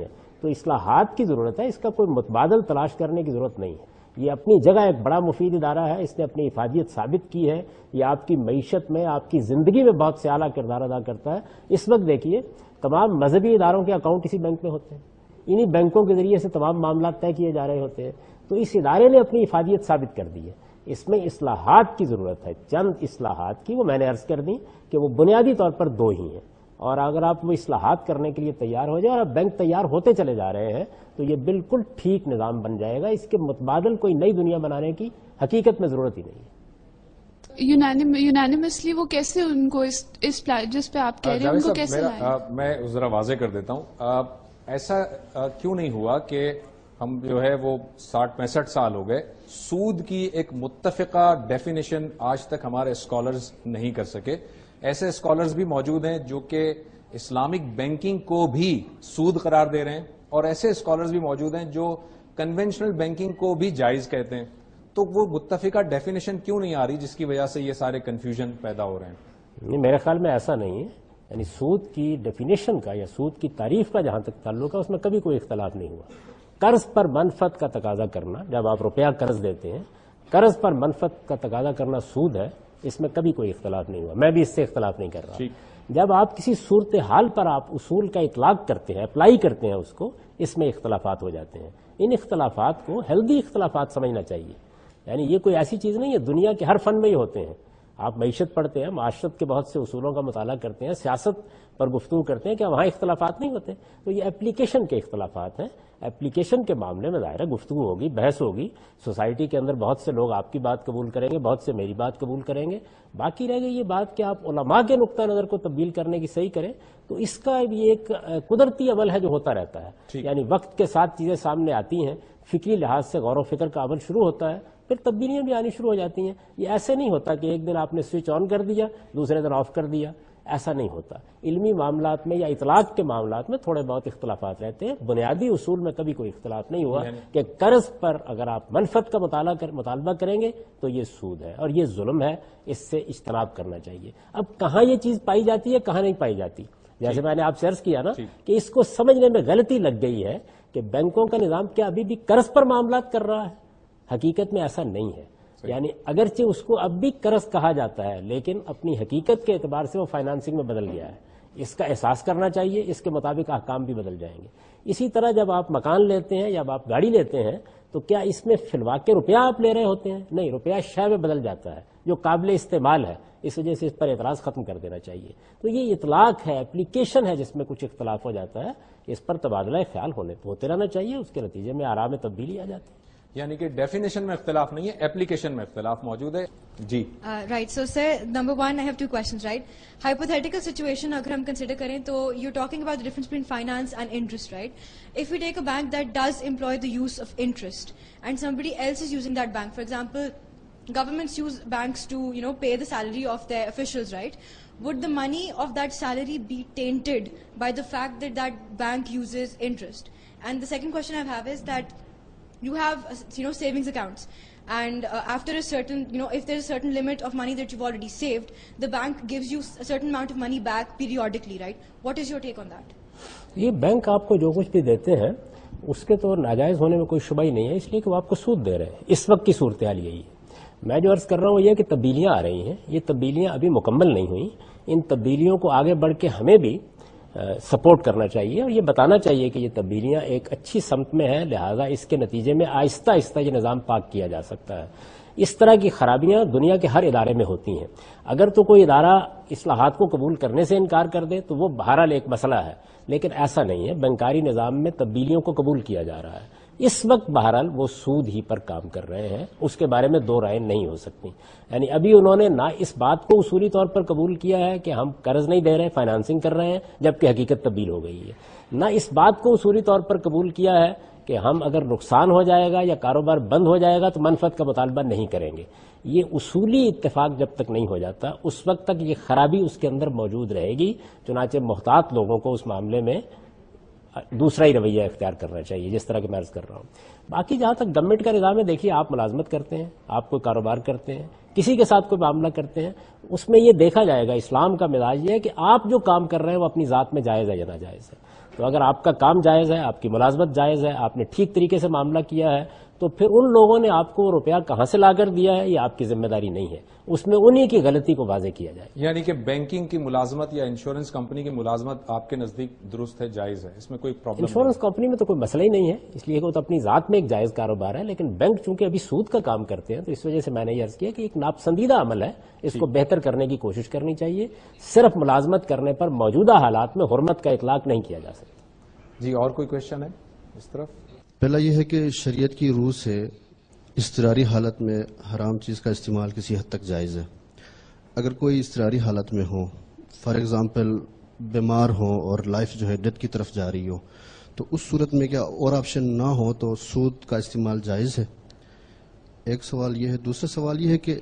تو اصلاحات کی ضرورت ہے، اس کا کوئی متبادل تلاش کرنے کی ضرورت نہیں ہے. یہ اپنی جگہ ایک بڑا مفید ادارہ ہے، اس نے اپنی افادیت ثابت کی ہے، یہ آپ کی معیشت میں، آپ کی زندگی میں بہت سے اعلیٰ کردار ادا کرتا ہے. اس وقت دیکھیے تمام مذہبی اداروں کے اکاؤنٹ اسی بینک میں ہوتے ہیں، انہی بینکوں کے ذریعے سے تمام معاملات طے کیے جا رہے ہوتے ہیں. تو اس ادارے نے اپنی افادیت ثابت کر دی ہے. اس میں اصلاحات کی ضرورت ہے، چند اصلاحات کی، وہ میں نے عرض کر دی کہ وہ بنیادی طور پر دو ہی ہیں، اور اگر آپ وہ اصلاحات کرنے کے لیے تیار ہو جائے اور اب بینک تیار ہوتے چلے جا رہے ہیں تو یہ بالکل ٹھیک نظام بن جائے گا. اس کے متبادل کوئی نئی دنیا بنانے کی حقیقت میں ضرورت ہی نہیں ہے. یونانیمسلی وہ کیسے ان کو اس, اس جس پہ آپ کہہ رہے ہیں ان کو کیسے لائیں؟ میں ذرا واضح کر دیتا ہوں. ایسا کیوں نہیں ہوا کہ ہم جو ہے وہ ساٹھ پینسٹھ سال ہو گئے، سود کی ایک متفقہ ڈیفینیشن آج تک ہمارے اسکالرز نہیں کر سکے. ایسے اسکالرز بھی موجود ہیں جو کہ اسلامک بینکنگ کو بھی سود قرار دے رہے ہیں، اور ایسے اسکالرز بھی موجود ہیں جو کنونشنل بینکنگ کو بھی جائز کہتے ہیں. تو وہ متفقہ ڈیفینیشن کیوں نہیں آ رہی جس کی وجہ سے یہ سارے کنفیوژن پیدا ہو رہے ہیں؟ نہیں، میرے خیال میں ایسا نہیں ہے. یعنی سود کی ڈیفینیشن کا یا سود کی تعریف کا جہاں تک تعلق ہے اس میں کبھی کوئی اختلاف نہیں ہوا. قرض پر منفعت کا تقاضا کرنا، جب آپ روپیہ قرض دیتے ہیں، قرض پر منفعت کا تقاضا کرنا سود ہے، اس میں کبھی کوئی اختلاف نہیں ہوا. میں بھی اس سے اختلاف نہیں کر رہا. جب آپ کسی صورتحال پر آپ اصول کا اطلاق کرتے ہیں، اپلائی کرتے ہیں اس کو، اس میں اختلافات ہو جاتے ہیں. ان اختلافات کو ہیلدی اختلافات سمجھنا چاہیے. یعنی یہ کوئی ایسی چیز نہیں ہے، دنیا کے ہر فن میں ہی ہوتے ہیں. آپ معیشت پڑھتے ہیں، معاشرت کے بہت سے اصولوں کا مطالعہ کرتے ہیں، سیاست پر گفتگو کرتے ہیں، کیا وہاں اختلافات نہیں ہوتے؟ تو یہ اپلیکیشن کے اختلافات ہیں. اپلیکیشن کے معاملے میں ظاہر ہے گفتگو ہوگی، بحث ہوگی. سوسائٹی کے اندر بہت سے لوگ آپ کی بات قبول کریں گے، بہت سے میری بات قبول کریں گے. باقی رہ گئی یہ بات کہ آپ علماء کے نقطہ نظر کو تبدیل کرنے کی صحیح کریں، تو اس کا یہ ایک قدرتی عمل ہے جو ہوتا رہتا ہے. یعنی وقت کے ساتھ چیزیں سامنے آتی ہیں، فکری لحاظ سے غور و فکر کا عمل شروع ہوتا ہے، پھر تبدیلیاں بھی آنی شروع ہو جاتی ہیں. یہ ایسے نہیں ہوتا کہ ایک دن آپ نے سوئچ آن کر دیا، دوسرے دن آف کر دیا. ایسا نہیں ہوتا. علمی معاملات میں یا اطلاق کے معاملات میں تھوڑے بہت اختلافات رہتے ہیں. بنیادی اصول میں کبھی کوئی اختلاف نہیں ہوا کہ قرض پر اگر آپ منفعت کا مطالعہ کر مطالبہ کریں گے تو یہ سود ہے اور یہ ظلم ہے، اس سے اجتناب کرنا چاہیے. اب کہاں یہ چیز پائی جاتی ہے، کہاں نہیں پائی جاتی، جیسے میں نے آپ سے عرض کیا نا کہ اس کو سمجھنے میں غلطی لگ گئی ہے کہ بینکوں کا نظام کیا ابھی بھی قرض پر معاملات کر رہا ہے. حقیقت میں ایسا نہیں ہے. یعنی اگرچہ اس کو اب بھی قرض کہا جاتا ہے لیکن اپنی حقیقت کے اعتبار سے وہ فائنانسنگ میں بدل گیا ہے. اس کا احساس کرنا چاہیے، اس کے مطابق احکام بھی بدل جائیں گے. اسی طرح جب آپ مکان لیتے ہیں یا آپ گاڑی لیتے ہیں تو کیا اس میں فی الواقع روپیہ آپ لے رہے ہوتے ہیں؟ نہیں، روپیہ شے میں بدل جاتا ہے جو قابل استعمال ہے. اس وجہ سے اس پر اعتراض ختم کر دینا چاہیے. تو یہ اطلاق ہے، اپلیکیشن ہے جس میں کچھ اختلاف ہو جاتا ہے. اس پر تبادلہ خیال ہونے ہوتے رہنا چاہیے، اس کے نتیجے میں آرام میں تبدیلی آ جاتی ہے. یعنی کہ ڈیفینیشن میں اختلاف نہیں ہے، ایپلیکیشن میں اختلاف موجود ہے. جی right. So sir number one I have two questions. Right, hypothetical situation اگر ہم کنسیڈر کریں تو you talking about difference between finance and interest. Right, if you take a bank that does employ the use of interest and somebody else is using that bank, for example governments use banks to you know pay the salary of their officials, right? Would the money of that salary be tainted by the fact that that bank uses interest? And the second question I have is that you have uh, you know savings accounts, and uh, after a certain you know if there's a certain limit of money that you've already saved, the bank gives you a certain amount of money back periodically, right? What is your take on that? یہ bank آپ کو جو کچھ بھی دیتے ہیں اس کے تو ناجائز ہونے میں کوئی شبہ ہی نہیں ہے، اس لیے کہ وہ آپ کو سود دے رہے ہیں. اس وقت کی صورتحال یہی ہے. میں جو عرض کر رہا ہوں یہ کہ تبدیلیاں آ رہی ہیں، یہ تبدیلیاں ابھی مکمل نہیں ہوئیں. ان تبدیلیوں کو آگے بڑھ کے ہمیں بھی سپورٹ کرنا چاہیے اور یہ بتانا چاہیے کہ یہ تبدیلیاں ایک اچھی سمت میں ہیں، لہذا اس کے نتیجے میں آہستہ آہستہ یہ نظام پاک کیا جا سکتا ہے. اس طرح کی خرابیاں دنیا کے ہر ادارے میں ہوتی ہیں. اگر تو کوئی ادارہ اصلاحات کو قبول کرنے سے انکار کر دے تو وہ بہرحال ایک مسئلہ ہے، لیکن ایسا نہیں ہے. بینکاری نظام میں تبدیلیوں کو قبول کیا جا رہا ہے. اس وقت بہرحال وہ سود ہی پر کام کر رہے ہیں، اس کے بارے میں دو رائے نہیں ہو سکتی. یعنی ابھی انہوں نے نہ اس بات کو اصولی طور پر قبول کیا ہے کہ ہم قرض نہیں دے رہے، فائنانسنگ کر رہے ہیں، جبکہ حقیقت تبدیل ہو گئی ہے. نہ اس بات کو اصولی طور پر قبول کیا ہے کہ ہم اگر نقصان ہو جائے گا یا کاروبار بند ہو جائے گا تو منفعت کا مطالبہ نہیں کریں گے. یہ اصولی اتفاق جب تک نہیں ہو جاتا اس وقت تک یہ خرابی اس کے اندر موجود رہے گی. چنانچہ محتاط لوگوں کو اس معاملے میں دوسرا ہی رویہ اختیار کرنا چاہیے جس طرح کہ میں عرض کر رہا ہوں. باقی جہاں تک گورنمنٹ کا نظام ہے، دیکھیے آپ ملازمت کرتے ہیں، آپ کوئی کاروبار کرتے ہیں، کسی کے ساتھ کوئی معاملہ کرتے ہیں، اس میں یہ دیکھا جائے گا، اسلام کا مزاج یہ ہے کہ آپ جو کام کر رہے ہیں وہ اپنی ذات میں جائز ہے یا ناجائز ہے. تو اگر آپ کا کام جائز ہے، آپ کی ملازمت جائز ہے، آپ نے ٹھیک طریقے سے معاملہ کیا ہے، تو پھر ان لوگوں نے آپ کو وہ روپیہ کہاں سے لا کر دیا ہے یہ آپ کی ذمہ داری نہیں ہے، اس میں انہی کی غلطی کو واضح کیا جائے. یعنی کہ بینکنگ کی ملازمت یا انشورنس کمپنی کی ملازمت آپ کے نزدیک درست ہے، جائز ہے، اس میں کوئی پرابلم؟ انشورنس کمپنی میں تو کوئی مسئلہ ہی نہیں ہے، اس لیے کہ وہ تو اپنی ذات میں ایک جائز کاروبار ہے، لیکن بینک چونکہ ابھی سود کا کام کرتے ہیں تو اس وجہ سے میں نے یہ عرض کیا کہ ایک ناپسندیدہ عمل ہے، اس کو بہتر کرنے کی کوشش کرنی چاہیے. صرف ملازمت کرنے پر موجودہ حالات میں حرمت کا اطلاق نہیں کیا جا سکتا. جی اور کوئی کوشچن ہے اس طرف؟ پہلا یہ ہے کہ شریعت کی روح سے اضطراری حالت میں حرام چیز کا استعمال کسی حد تک جائز ہے. اگر کوئی اضطراری حالت میں ہو، فار ایگزامپل بیمار ہو اور لائف جو ہے ڈیتھ کی طرف جا رہی ہو، تو اس صورت میں کیا اور آپشن نہ ہو تو سود کا استعمال جائز ہے؟ ایک سوال یہ ہے. دوسرا سوال یہ ہے کہ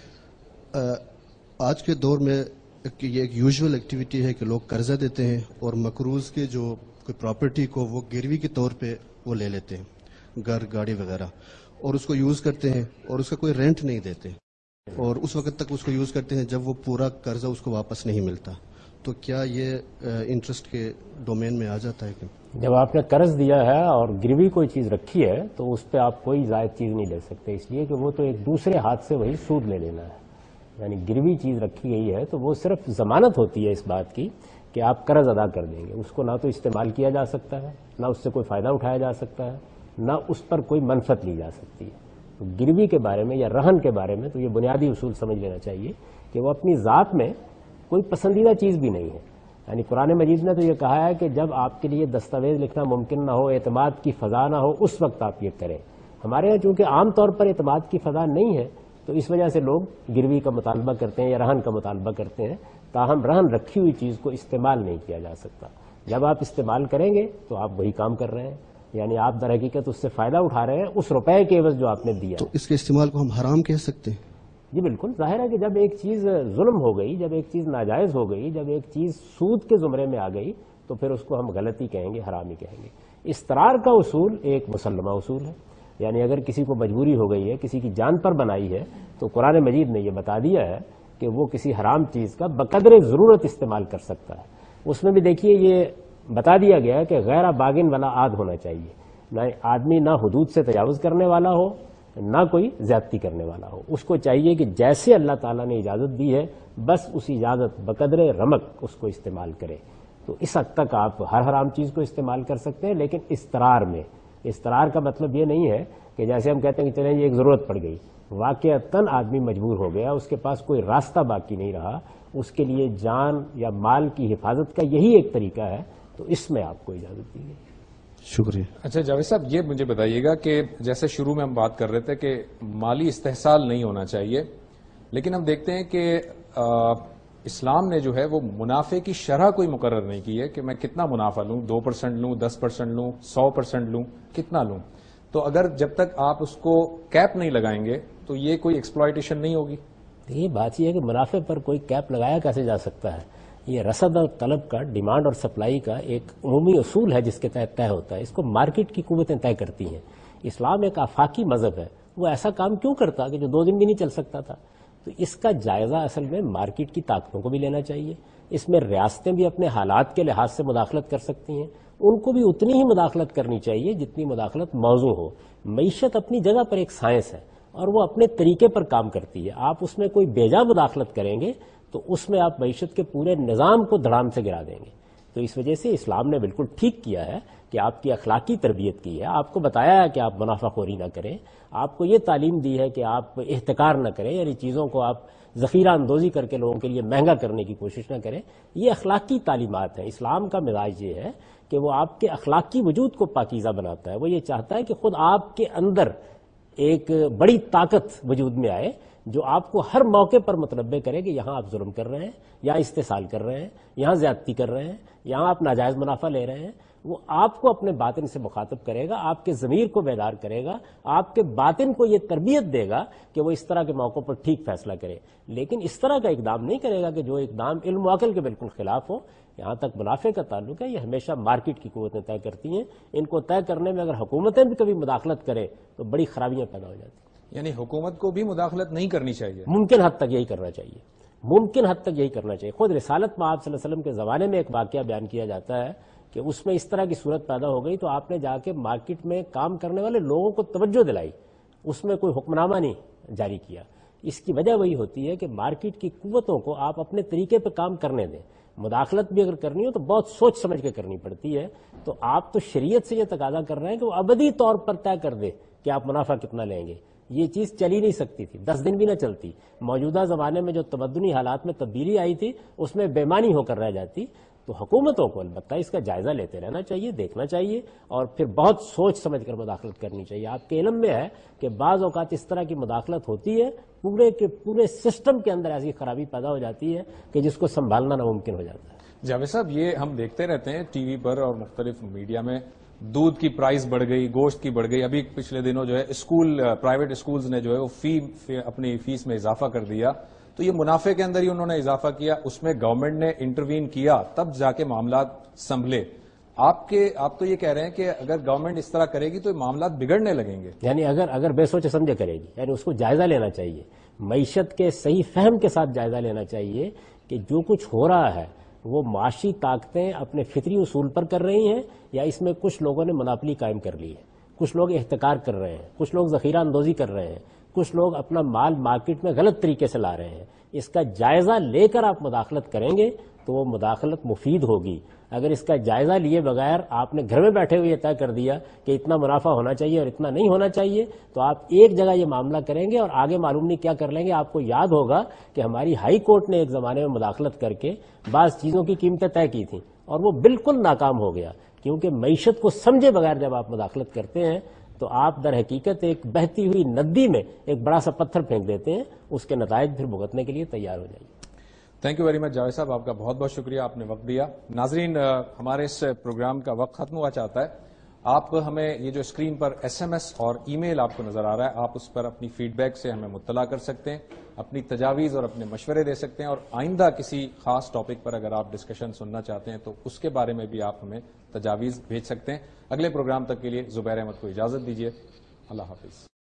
آج کے دور میں یہ ایک یوزول ایکٹیویٹی ہے کہ لوگ قرضہ دیتے ہیں اور مقروض کے جو کوئی پراپرٹی کو وہ گروی کے طور پہ وہ لے لیتے ہیں، گھر گاڑی وغیرہ، اور اس کو یوز کرتے ہیں اور اس کا کوئی رینٹ نہیں دیتے، اور اس وقت تک اس کو یوز کرتے ہیں جب وہ پورا قرضہ اس کو واپس نہیں ملتا. تو کیا یہ انٹرسٹ کے ڈومین میں آ جاتا ہے؟ کہ جب آپ نے قرض دیا ہے اور گروی کوئی چیز رکھی ہے تو اس پہ آپ کوئی زائد چیز نہیں لے سکتے، اس لیے کہ وہ تو ایک دوسرے ہاتھ سے وہی سود لے لینا ہے. یعنی گروی چیز رکھی گئی ہے تو وہ صرف ضمانت ہوتی ہے اس بات کی کہ آپ قرض ادا کر دیں گے. اس کو نہ تو استعمال کیا جا سکتا ہے، نہ اس سے کوئی فائدہ اٹھایا جا سکتا ہے، نہ اس پر کوئی منفعت لی جا سکتی ہے. تو گروی کے بارے میں یا رہن کے بارے میں تو یہ بنیادی اصول سمجھ لینا چاہیے کہ وہ اپنی ذات میں کوئی پسندیدہ چیز بھی نہیں ہے. یعنی قرآن مجید نے تو یہ کہا ہے کہ جب آپ کے لیے دستاویز لکھنا ممکن نہ ہو، اعتماد کی فضا نہ ہو، اس وقت آپ یہ کریں. ہمارے یہاں چونکہ عام طور پر اعتماد کی فضا نہیں ہے تو اس وجہ سے لوگ گروی کا مطالبہ کرتے ہیں یا رہن کا مطالبہ کرتے ہیں، تاہم رہن رکھی ہوئی چیز کو استعمال نہیں کیا جا سکتا. جب آپ استعمال کریں گے تو آپ وہی کام کر رہے ہیں، یعنی آپ در حقیقت اس سے فائدہ اٹھا رہے ہیں اس روپے کے عوض جو آپ نے دیا. تو اس کے استعمال کو ہم حرام کہہ سکتے ہیں؟ جی بالکل، ظاہر ہے کہ جب ایک چیز ظلم ہو گئی، جب ایک چیز ناجائز ہو گئی، جب ایک چیز سود کے زمرے میں آ گئی تو پھر اس کو ہم غلطی کہیں گے، حرامی کہیں گے. استرار کا اصول ایک مسلمہ اصول ہے، یعنی اگر کسی کو مجبوری ہو گئی ہے، کسی کی جان پر بنائی ہے، تو قرآن مجید نے یہ بتا دیا ہے کہ وہ کسی حرام چیز کا بقدر ضرورت استعمال کر سکتا ہے. اس میں بھی دیکھیے یہ بتا دیا گیا ہے کہ غیر باغن والا عاد ہونا چاہیے، نہ آدمی نہ حدود سے تجاوز کرنے والا ہو نہ کوئی زیادتی کرنے والا ہو. اس کو چاہیے کہ جیسے اللہ تعالیٰ نے اجازت دی ہے بس اس اجازت بقدر رمق اس کو استعمال کرے. تو اس حد تک آپ ہر حرام چیز کو استعمال کر سکتے ہیں، لیکن استرار میں. استرار کا مطلب یہ نہیں ہے کہ جیسے ہم کہتے ہیں کہ چلیں یہ ایک ضرورت پڑ گئی، واقعتاً آدمی مجبور ہو گیا، اس کے پاس کوئی راستہ باقی نہیں رہا، اس کے لیے جان یا مال کی حفاظت کا یہی ایک طریقہ ہے، تو اس میں آپ کو اجازت دی گئی. شکریہ. اچھا جاوید صاحب، یہ مجھے بتائیے گا کہ جیسے شروع میں ہم بات کر رہے تھے کہ مالی استحصال نہیں ہونا چاہیے، لیکن ہم دیکھتے ہیں کہ اسلام نے جو ہے وہ منافع کی شرح کوئی مقرر نہیں کی ہے کہ میں کتنا منافع لوں، دو پرسینٹ لوں، دس پرسینٹ لوں، سو پرسینٹ لوں، کتنا لوں. تو اگر جب تک آپ اس کو کیپ نہیں لگائیں گے تو یہ کوئی ایکسپلائٹیشن نہیں ہوگی. یہ بات یہ ہے کہ منافع پر کوئی کیپ لگایا کیسے جا سکتا ہے؟ یہ رسد اور طلب کا، ڈیمانڈ اور سپلائی کا ایک عمومی اصول ہے جس کے تحت طے ہوتا ہے. اس کو مارکیٹ کی قوتیں طے کرتی ہیں. اسلام ایک آفاقی مذہب ہے، وہ ایسا کام کیوں کرتا کہ جو دو دن بھی نہیں چل سکتا تھا؟ تو اس کا جائزہ اصل میں مارکیٹ کی طاقتوں کو بھی لینا چاہیے. اس میں ریاستیں بھی اپنے حالات کے لحاظ سے مداخلت کر سکتی ہیں، ان کو بھی اتنی ہی مداخلت کرنی چاہیے جتنی مداخلت موزوں ہو. معیشت اپنی جگہ پر ایک سائنس ہے اور وہ اپنے طریقے پر کام کرتی ہے. آپ اس میں کوئی بیجا مداخلت کریں گے تو اس میں آپ معیشت کے پورے نظام کو دھڑام سے گرا دیں گے. تو اس وجہ سے اسلام نے بالکل ٹھیک کیا ہے کہ آپ کی اخلاقی تربیت کی ہے، آپ کو بتایا ہے کہ آپ منافع خوری نہ کریں، آپ کو یہ تعلیم دی ہے کہ آپ احتکار نہ کریں، یعنی چیزوں کو آپ ذخیرہ اندوزی کر کے لوگوں کے لیے مہنگا کرنے کی کوشش نہ کریں. یہ اخلاقی تعلیمات ہیں. اسلام کا مزاج یہ ہے کہ وہ آپ کے اخلاقی وجود کو پاکیزہ بناتا ہے. وہ یہ چاہتا ہے کہ خود آپ کے اندر ایک بڑی طاقت وجود میں آئے جو آپ کو ہر موقع پر متنبع کرے کہ یہاں آپ ظلم کر رہے ہیں، یہاں استحصال کر رہے ہیں، یہاں زیادتی کر رہے ہیں، یہاں آپ ناجائز منافع لے رہے ہیں. وہ آپ کو اپنے باطن سے مخاطب کرے گا، آپ کے ضمیر کو بیدار کرے گا، آپ کے باطن کو یہ تربیت دے گا کہ وہ اس طرح کے موقعوں پر ٹھیک فیصلہ کرے، لیکن اس طرح کا اقدام نہیں کرے گا کہ جو اقدام علم و عقل کے بالکل خلاف ہو۔ یہاں تک منافع کا تعلق ہے، یہ ہمیشہ مارکیٹ کی قوتیں طے کرتی ہیں، ان کو طے کرنے میں اگر حکومتیں بھی کبھی مداخلت کریں تو بڑی خرابیاں پیدا ہو جاتی ہیں۔ یعنی حکومت کو بھی مداخلت نہیں کرنی چاہیے؟ ممکن حد تک یہی کرنا چاہیے، ممکن حد تک یہی کرنا چاہیے۔ خود رسالت میں آپ صلی اللہ علیہ وسلم کے زمانے میں ایک واقعہ بیان کیا جاتا ہے کہ اس میں اس طرح کی صورت پیدا ہو گئی تو آپ نے جا کے مارکیٹ میں کام کرنے والے لوگوں کو توجہ دلائی، اس میں کوئی حکم نامہ نہیں جاری کیا۔ اس کی وجہ وہی ہوتی ہے کہ مارکیٹ کی قوتوں کو آپ اپنے طریقے پہ کام کرنے دیں، مداخلت بھی اگر کرنی ہو تو بہت سوچ سمجھ کے کرنی پڑتی ہے۔ تو آپ تو شریعت سے یہ تقاضا کر رہے ہیں کہ وہ ابدی طور پر طے کر دے کہ آپ منافع کتنا لیں گے۔ یہ چیز چلی نہیں سکتی تھی، دس دن بھی نہ چلتی۔ موجودہ زمانے میں جو تمدنی حالات میں تبدیلی آئی تھی اس میں بے معنی ہو کر رہ جاتی۔ تو حکومتوں کو البتہ اس کا جائزہ لیتے رہنا چاہیے، دیکھنا چاہیے، اور پھر بہت سوچ سمجھ کر مداخلت کرنی چاہیے۔ آپ کے علم میں ہے کہ بعض اوقات اس طرح کی مداخلت ہوتی ہے، پورے کے پورے سسٹم کے اندر ایسی خرابی پیدا ہو جاتی ہے کہ جس کو سنبھالنا ناممکن ہو جاتا ہے۔ جاوید صاحب، یہ ہم دیکھتے رہتے ہیں ٹی وی پر اور مختلف میڈیا میں، دودھ کی پرائز بڑھ گئی، گوشت کی بڑھ گئی، ابھی پچھلے دنوں جو ہے اسکول پرائیویٹ اسکولز نے جو ہے وہ فی اپنی فیس میں اضافہ کر دیا، تو یہ منافع کے اندر ہی انہوں نے اضافہ کیا، اس میں گورنمنٹ نے انٹروین کیا، تب جا کے معاملات سنبھلے۔ آپ کے آپ تو یہ کہہ رہے ہیں کہ اگر گورنمنٹ اس طرح کرے گی تو معاملات بگڑنے لگیں گے۔ یعنی اگر اگر بے سوچ سمجھے کرے گی، یعنی اس کو جائزہ لینا چاہیے، معیشت کے صحیح فہم کے ساتھ جائزہ لینا چاہیے کہ جو کچھ ہو رہا ہے وہ معاشی طاقتیں اپنے فطری اصول پر کر رہی ہیں یا اس میں کچھ لوگوں نے مناپلی قائم کر لی ہے، کچھ لوگ احتکار کر رہے ہیں، کچھ لوگ ذخیرہ اندوزی کر رہے ہیں، کچھ لوگ اپنا مال مارکیٹ میں غلط طریقے سے لا رہے ہیں۔ اس کا جائزہ لے کر آپ مداخلت کریں گے تو وہ مداخلت مفید ہوگی۔ اگر اس کا جائزہ لیے بغیر آپ نے گھر میں بیٹھے ہوئے یہ طے کر دیا کہ اتنا منافع ہونا چاہیے اور اتنا نہیں ہونا چاہیے تو آپ ایک جگہ یہ معاملہ کریں گے اور آگے معلوم نہیں کیا کر لیں گے۔ آپ کو یاد ہوگا کہ ہماری ہائی کورٹ نے ایک زمانے میں مداخلت کر کے بعض چیزوں کی قیمتیں طے کی تھیں اور وہ بالکل ناکام ہو گیا، کیونکہ معیشت کو سمجھے بغیر جب آپ مداخلت کرتے ہیں تو آپ در حقیقت ایک بہتی ہوئی ندی میں ایک بڑا سا پتھر پھینک دیتے ہیں، اس کے نتائج پھر بھگتنے کے لیے تیار ہو جائیے۔ Thank you very much Javed sahab, آپ کا بہت بہت شکریہ، آپ نے وقت دیا۔ ناظرین، ہمارے اس پروگرام کا وقت ختم ہوا چاہتا ہے۔ آپ ہمیں یہ جو اسکرین پر ایس ایم ایس اور ای میل آپ کو نظر آ رہا ہے، آپ اس پر اپنی فیڈ بیک سے ہمیں مطلع کر سکتے ہیں، اپنی تجاویز اور اپنے مشورے دے سکتے ہیں، اور آئندہ کسی خاص ٹاپک پر اگر آپ ڈسکشن سننا چاہتے ہیں تو اس کے بارے میں بھی آپ ہمیں تجاویز بھیج سکتے ہیں۔ اگلے پروگرام تک کے لیے زبیر احمد کو اجازت دیجیے، اللہ حافظ۔